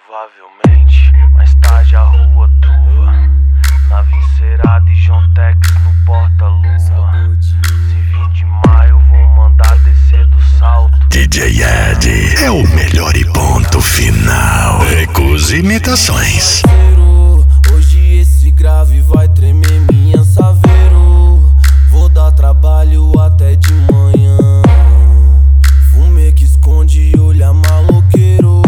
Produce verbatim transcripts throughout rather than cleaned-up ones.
Provavelmente, mais tarde a rua truva, nave encerada e John Tex no porta-lua. Se vir de maio vou mandar descer do salto. D J Ed é o melhor e ponto final. Recuse imitações. Hoje esse grave vai tremer minha saveiro. Vou dar trabalho até de manhã. Fumê que esconde e olha maloqueiro.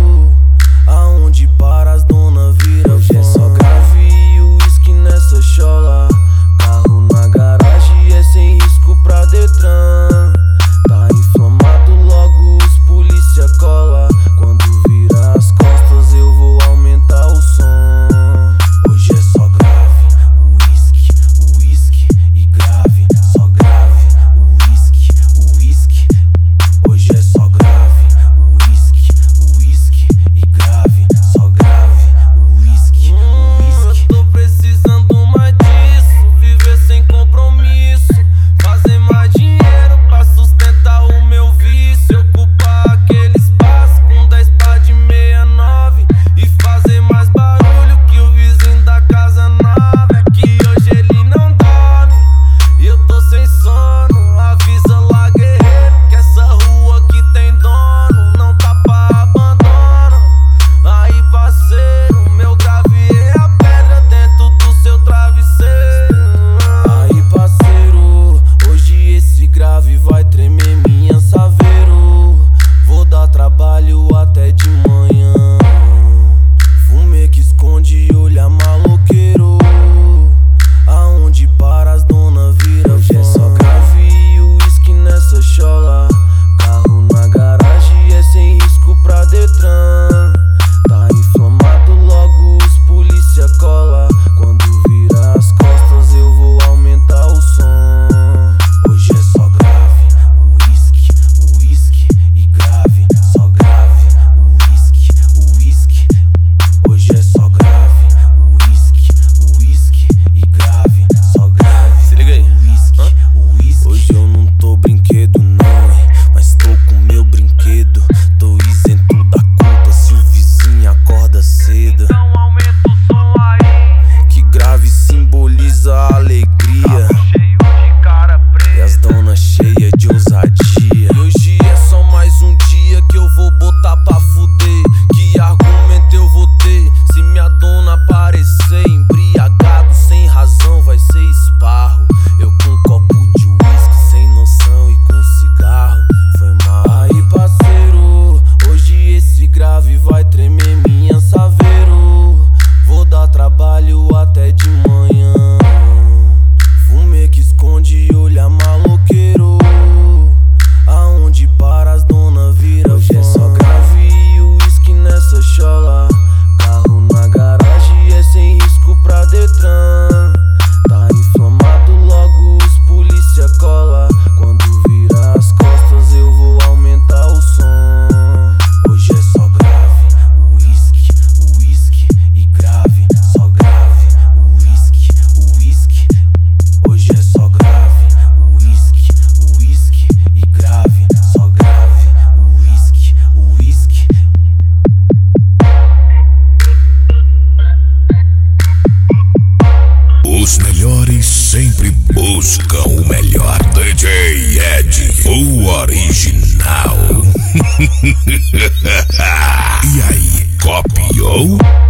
Aonde para as dona vira. Hoje é só grave e uísque nessa chola. Carro na garagem é sem risco pra Detran. Tá inflamado, logo os polícia cola. Quando vira as costas eu vou aumentar o som. Hoje é só grave, uísque, uísque e grave. Só grave, uísque, uísque. Hoje é só grave, uísque, uísque e grave. Só grave, uísque, uísque. Eu tô precisando mais disso. Viver sem compromisso. Fazer mais dinheiro pra sustentar o meu vício. Ocupar aquele espaço com dez pá de sessenta e nove. E fazer mais barulho que o vizinho da casa nova. É que hoje ele não dorme e eu tô sem sono. Avisa lá, guerreiro, que essa rua aqui tem dono. Não tá pra abandono. Aí, parceiro, meu grave é a pedra dentro do seu travesseiro. Aí, parceiro, hoje esse grave vai tremer minha saveiro. Vou dar trabalho até de manhã. Fumê que esconde e olha maloqueiro. Aonde para as dona vira. Hoje é só grave e uísque nessa chola. Carro na garagem é sem risco pra Detran. Tá inflamado, logo os polícia cola. Quando vira as costas eu vou aumentar o som. Hoje é só grave, uísque, uísque e grave. Só grave, uísque, uísque. Hoje é só grave, uísque, uísque e grave. Só grave, se liga aí, uísque, uísque. Hoje eu não tô brinquedo não, hein, mas tô com meu brinquedo. Tô isento da culpa se o vizinho acorda cedo. Então aumenta o som aí, Que grave simboliza a alegria cheio de cara e as preta. donas cheias de ousadia. E hoje é só mais um dia que eu vou botar pra fuder. Que argumento eu vou ter se minha dona aparecer embriagado sem razão? Vai ser esparro. Eu com um copo de uísque sem noção e com cigarro. Foi mal. Aí, parceiro, hoje esse grave vai tremer minha saveiro. Vou dar trabalho até de manhã. Fumê que esconde e olha maloqueiro. Aonde para as dona vira. Hoje é só grave e uísque nessa chola. Carro na garagem é sem risco pra Detran. Tá inflamado, logo os polícia cola. Quando vira as costas eu vou aumentar o som. Hoje é só grave, uísque, uísque e grave. Só grave, uísque, uísque. Hoje é só grave, uísque, uísque e grave. Só grave, uísque, uísque. Os melhores sempre buscam o melhor. D J Ed, o original. E aí, copiou?